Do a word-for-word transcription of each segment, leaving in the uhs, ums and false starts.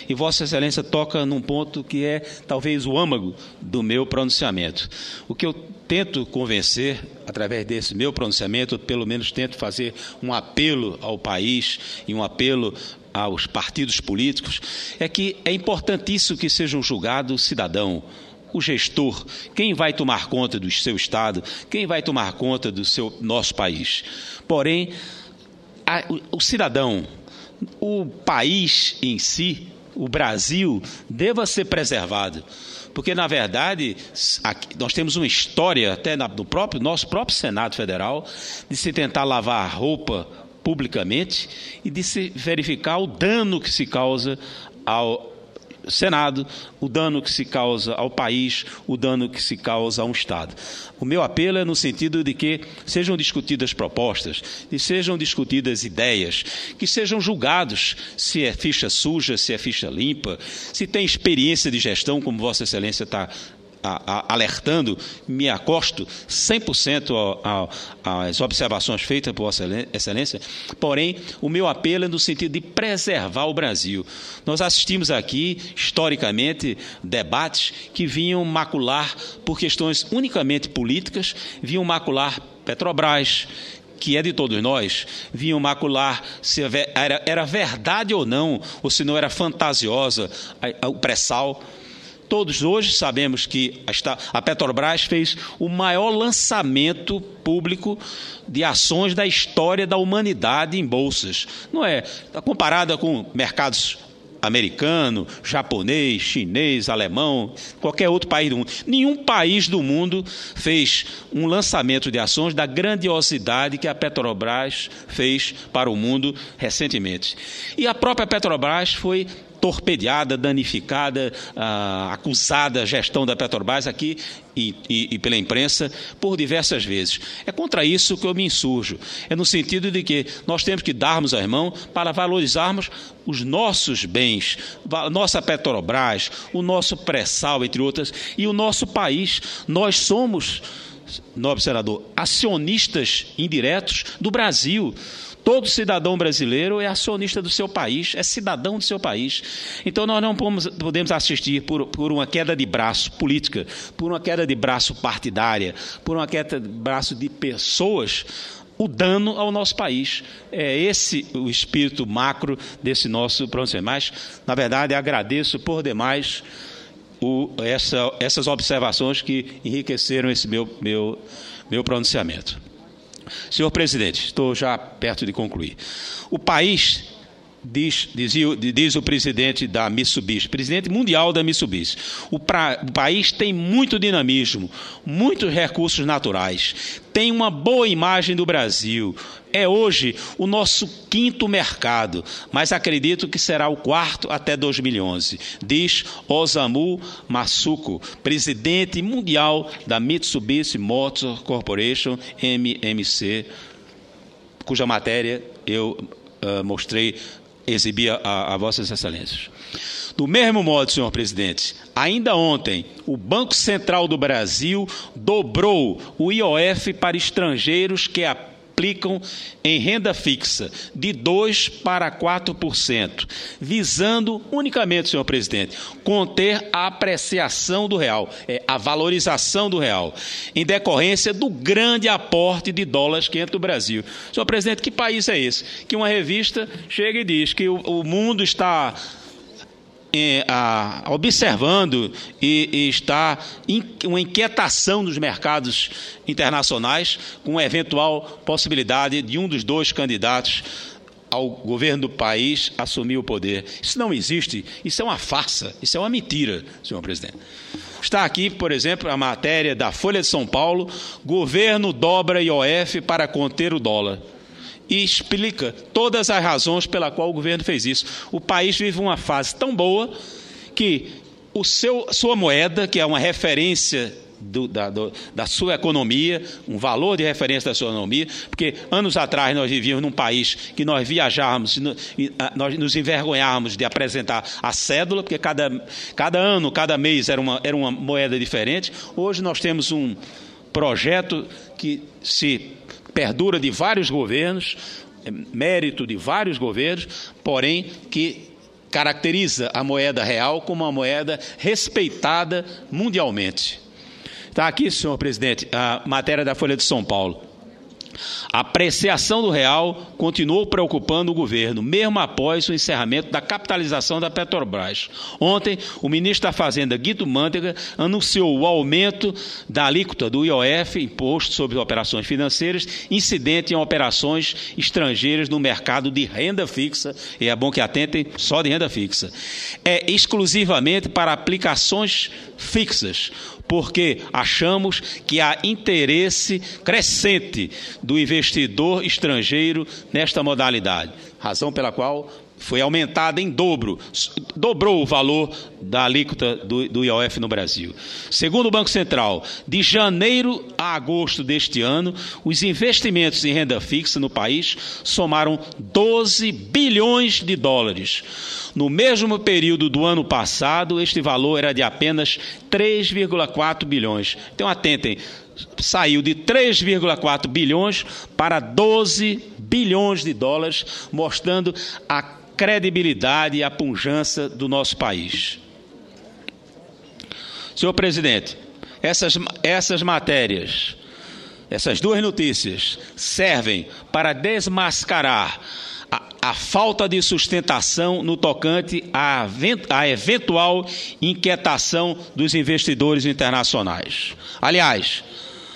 e Vossa Excelência toca num ponto que é talvez o âmago do meu pronunciamento. O que eu tento convencer, através desse meu pronunciamento, pelo menos tento fazer um apelo ao país e um apelo aos partidos políticos, é que é importantíssimo que seja um julgado o cidadão, o gestor, quem vai tomar conta do seu Estado, quem vai tomar conta do seu, nosso país. Porém, a, o, o cidadão, o país em si, o Brasil, deva ser preservado. Porque, na verdade, aqui, nós temos uma história, até no próprio, nosso próprio Senado Federal, de se tentar lavar a roupa publicamente e de se verificar o dano que se causa ao Senado, o dano que se causa ao país, o dano que se causa a um Estado. O meu apelo é no sentido de que sejam discutidas propostas, e sejam discutidas ideias, que sejam julgados se é ficha suja, se é ficha limpa, se tem experiência de gestão, como Vossa Excelência está alertando, me acosto cem por cento às observações feitas por Vossa Excelência, porém, o meu apelo é no sentido de preservar o Brasil. Nós assistimos aqui, historicamente, debates que vinham macular, por questões unicamente políticas, vinham macular Petrobras, que é de todos nós, vinham macular se era, era verdade ou não, ou se não era fantasiosa o pré-sal. Todos hoje sabemos que a Petrobras fez o maior lançamento público de ações da história da humanidade em bolsas. Não é? Comparada com mercados americano, japonês, chinês, alemão, qualquer outro país do mundo. Nenhum país do mundo fez um lançamento de ações da grandiosidade que a Petrobras fez para o mundo recentemente. E a própria Petrobras foi torpedeada, danificada, ah, acusada a gestão da Petrobras aqui e, e, e pela imprensa por diversas vezes. É contra isso que eu me insurjo. É no sentido de que nós temos que darmos a mão para valorizarmos os nossos bens, a nossa Petrobras, o nosso pré-sal, entre outras, e o nosso país. Nós somos, nobre senador, acionistas indiretos do Brasil. Todo cidadão brasileiro é acionista do seu país, é cidadão do seu país. Então, nós não podemos assistir por, por uma queda de braço política, por uma queda de braço partidária, por uma queda de braço de pessoas, o dano ao nosso país. É esse o espírito macro desse nosso pronunciamento. Mas, na verdade, agradeço por demais o, essa, essas observações que enriqueceram esse meu, meu, meu pronunciamento. Senhor presidente, estou já perto de concluir. O país, diz, dizia, diz o presidente da Mitsubishi, presidente mundial da Mitsubishi, o, pra, o país tem muito dinamismo, muitos recursos naturais, tem uma boa imagem do Brasil. É hoje o nosso quinto mercado, mas acredito que será o quarto até dois mil e onze, diz Osamu Masuko, presidente mundial da Mitsubishi Motor Corporation, M M C, cuja matéria eu uh, mostrei, exibi a, a Vossas Excelências. Do mesmo modo, senhor presidente, ainda ontem, o Banco Central do Brasil dobrou o I O F para estrangeiros que aplicam em renda fixa de dois para quatro por cento, visando unicamente, senhor presidente, conter a apreciação do real, é, a valorização do real, em decorrência do grande aporte de dólares que entra no Brasil. Senhor presidente, que país é esse? Que uma revista chega e diz que o, o mundo está observando e, e está in, uma inquietação nos mercados internacionais com a eventual possibilidade de um dos dois candidatos ao governo do país assumir o poder. Isso não existe, isso é uma farsa, isso é uma mentira, senhor presidente. Está aqui, por exemplo, a matéria da Folha de São Paulo: governo dobra I O F para conter o dólar. E explica todas as razões pela qual o governo fez isso. O país vive uma fase tão boa que o seu, sua moeda, que é uma referência do, da, do, da sua economia, um valor de referência da sua economia, porque anos atrás nós vivíamos num país que nós viajávamos e nós nos envergonhávamos de apresentar a cédula, porque cada, cada ano, cada mês era uma, era uma moeda diferente. Hoje nós temos um projeto que se perdura de vários governos, mérito de vários governos, porém que caracteriza a moeda real como uma moeda respeitada mundialmente. Está aqui, senhor presidente, a matéria da Folha de São Paulo. A apreciação do real continuou preocupando o governo, mesmo após o encerramento da capitalização da Petrobras. Ontem, o ministro da Fazenda, Guido Mantega, anunciou o aumento da alíquota do I O F, Imposto sobre Operações Financeiras, incidente em operações estrangeiras no mercado de renda fixa, e é bom que atentem só de renda fixa. É exclusivamente para aplicações fixas, porque achamos que há interesse crescente do investidor estrangeiro nesta modalidade, razão pela qual foi aumentada em dobro, dobrou o valor da alíquota do, do I O F no Brasil. Segundo o Banco Central, de janeiro a agosto deste ano, os investimentos em renda fixa no país somaram doze bilhões de dólares. No mesmo período do ano passado, este valor era de apenas três vírgula quatro bilhões. Então, atentem, saiu de três vírgula quatro bilhões para doze bilhões de dólares, mostrando a credibilidade e a pujança do nosso país. Senhor presidente, essas, essas matérias, essas duas notícias servem para desmascarar a, a falta de sustentação no tocante à, à eventual inquietação dos investidores internacionais. Aliás,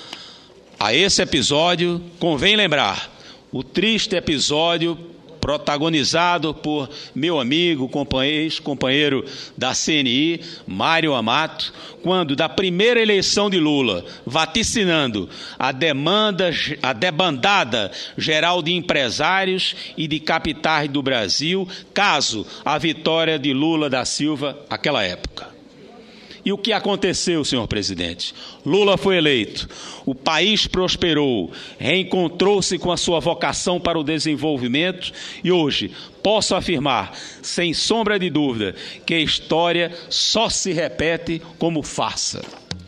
a esse episódio convém lembrar o triste episódio protagonizado por meu amigo, ex-companheiro da C N I, Mário Amato, quando, da primeira eleição de Lula, vaticinando a demanda, a debandada geral de empresários e de capitais do Brasil, caso a vitória de Lula da Silva naquela época. E o que aconteceu, senhor presidente? Lula foi eleito, o país prosperou, reencontrou-se com a sua vocação para o desenvolvimento e hoje posso afirmar, sem sombra de dúvida, que a história só se repete como farsa.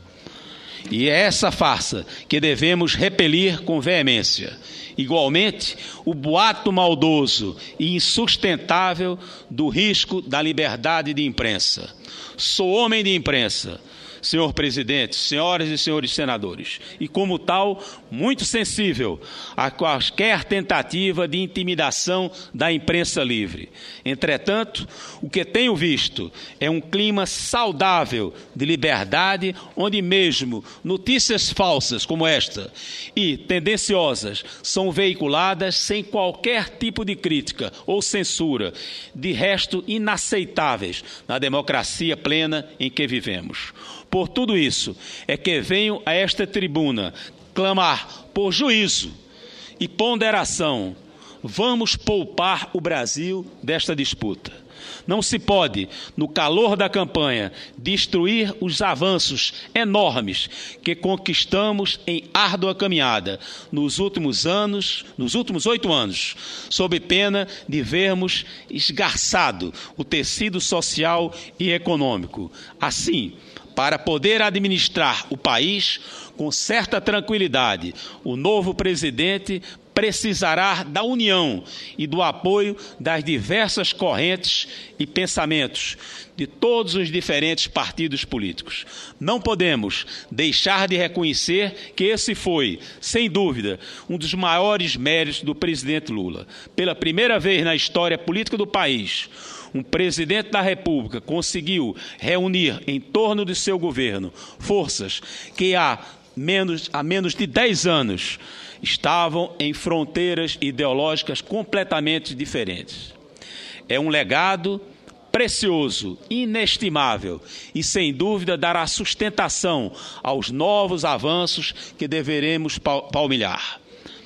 E é essa farsa que devemos repelir com veemência. Igualmente, o boato maldoso e insustentável do risco da liberdade de imprensa. Sou homem de imprensa, senhor presidente, senhoras e senhores senadores, e como tal, muito sensível a qualquer tentativa de intimidação da imprensa livre. Entretanto, o que tenho visto é um clima saudável de liberdade, onde mesmo notícias falsas como esta e tendenciosas são veiculadas sem qualquer tipo de crítica ou censura, de resto inaceitáveis na democracia plena em que vivemos. Por tudo isso, é que venho a esta tribuna clamar por juízo e ponderação. Vamos poupar o Brasil desta disputa. Não se pode, no calor da campanha, destruir os avanços enormes que conquistamos em árdua caminhada nos últimos anos, nos últimos oito anos, sob pena de vermos esgarçado o tecido social e econômico. Assim, para poder administrar o país com certa tranquilidade, o novo presidente precisará da união e do apoio das diversas correntes e pensamentos de todos os diferentes partidos políticos. Não podemos deixar de reconhecer que esse foi, sem dúvida, um dos maiores méritos do presidente Lula. Pela primeira vez na história política do país, um presidente da República conseguiu reunir em torno de seu governo forças que há menos, há menos de dez anos estavam em fronteiras ideológicas completamente diferentes. É um legado precioso, inestimável e, sem dúvida, dará sustentação aos novos avanços que deveremos palmilhar.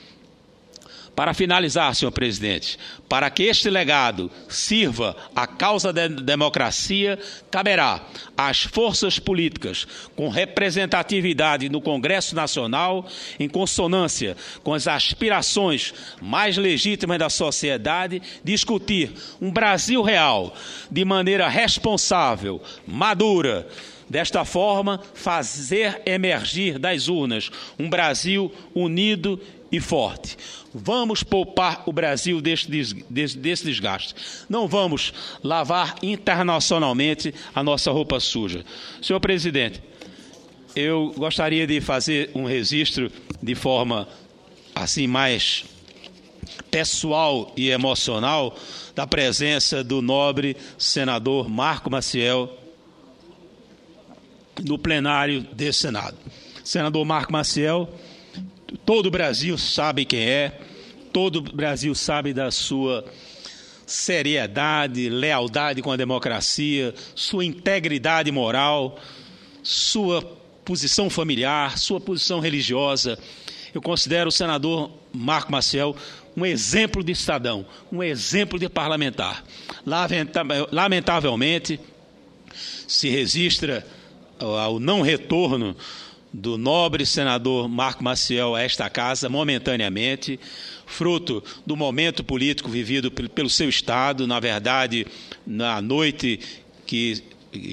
Para finalizar, senhor presidente, para que este legado sirva à causa da democracia, caberá às forças políticas com representatividade no Congresso Nacional, em consonância com as aspirações mais legítimas da sociedade, discutir um Brasil real de maneira responsável, madura. Desta forma, fazer emergir das urnas um Brasil unido e forte. Vamos poupar o Brasil desse, desse, desse desgaste. Não vamos lavar internacionalmente a nossa roupa suja. Senhor presidente, eu gostaria de fazer um registro de forma assim mais pessoal e emocional da presença do nobre senador Marco Maciel no plenário desse Senado. Senador Marco Maciel, todo o Brasil sabe quem é, todo o Brasil sabe da sua seriedade, lealdade com a democracia, sua integridade moral, sua posição familiar, sua posição religiosa. Eu considero o senador Marco Maciel um exemplo de cidadão, um exemplo de parlamentar. Lamentavelmente, se registra ao não retorno do nobre senador Marco Maciel a esta casa momentaneamente, fruto do momento político vivido pelo seu Estado. Na verdade, na noite que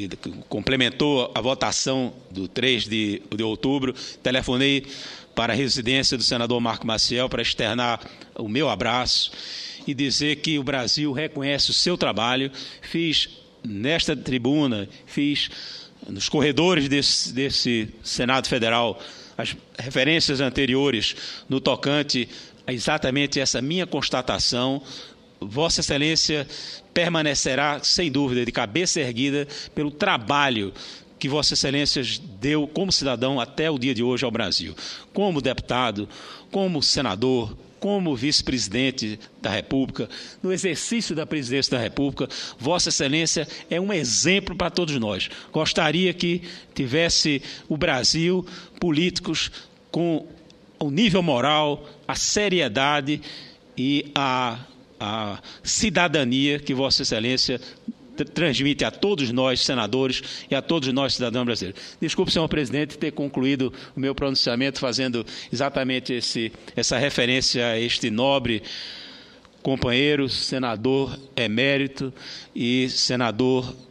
complementou a votação do três de outubro, telefonei para a residência do senador Marco Maciel para externar o meu abraço e dizer que o Brasil reconhece o seu trabalho. Fiz nesta tribuna, fiz nos corredores desse, desse Senado Federal as referências anteriores no tocante a exatamente essa minha constatação. Vossa Excelência permanecerá, sem dúvida, de cabeça erguida pelo trabalho que Vossa Excelência deu como cidadão até o dia de hoje ao Brasil. Como deputado, como senador, como vice-presidente da República, no exercício da presidência da República, Vossa Excelência é um exemplo para todos nós. Gostaria que tivesse o Brasil políticos com o nível moral, a seriedade e a, a cidadania que Vossa Excelência transmite a todos nós, senadores, e a todos nós, cidadãos brasileiros. Desculpe, senhor presidente, ter concluído o meu pronunciamento fazendo exatamente esse, essa referência a este nobre companheiro, senador emérito e senador uh,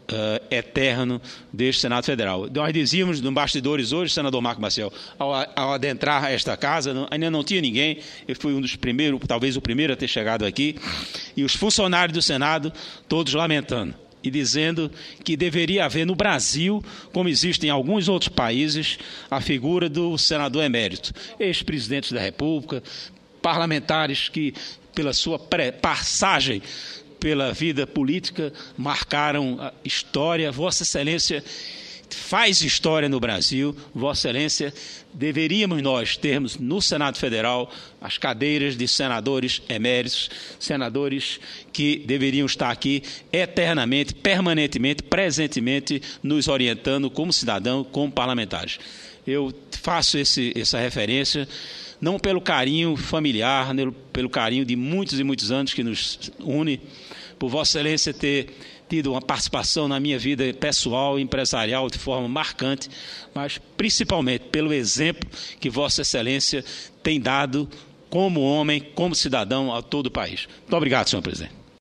eterno deste Senado Federal. Nós dizíamos no bastidores hoje, senador Marco Maciel, ao, ao adentrar esta casa, não, ainda não tinha ninguém, eu fui um dos primeiros, talvez o primeiro a ter chegado aqui, e os funcionários do Senado todos lamentando e dizendo que deveria haver no Brasil, como existe em alguns outros países, a figura do senador emérito, ex-presidentes da República, parlamentares que, pela sua passagem pela vida política, marcaram a história. Vossa Excelência faz história no Brasil. Vossa Excelência, deveríamos nós termos no Senado Federal as cadeiras de senadores eméritos, senadores que deveriam estar aqui eternamente, permanentemente, presentemente, nos orientando como cidadão, como parlamentares. Eu faço esse, essa referência não pelo carinho familiar, pelo carinho de muitos e muitos anos que nos une, por Vossa Excelência ter tido uma participação na minha vida pessoal e empresarial de forma marcante, mas principalmente pelo exemplo que Vossa Excelência tem dado como homem, como cidadão a todo o país. Muito obrigado, senhor presidente.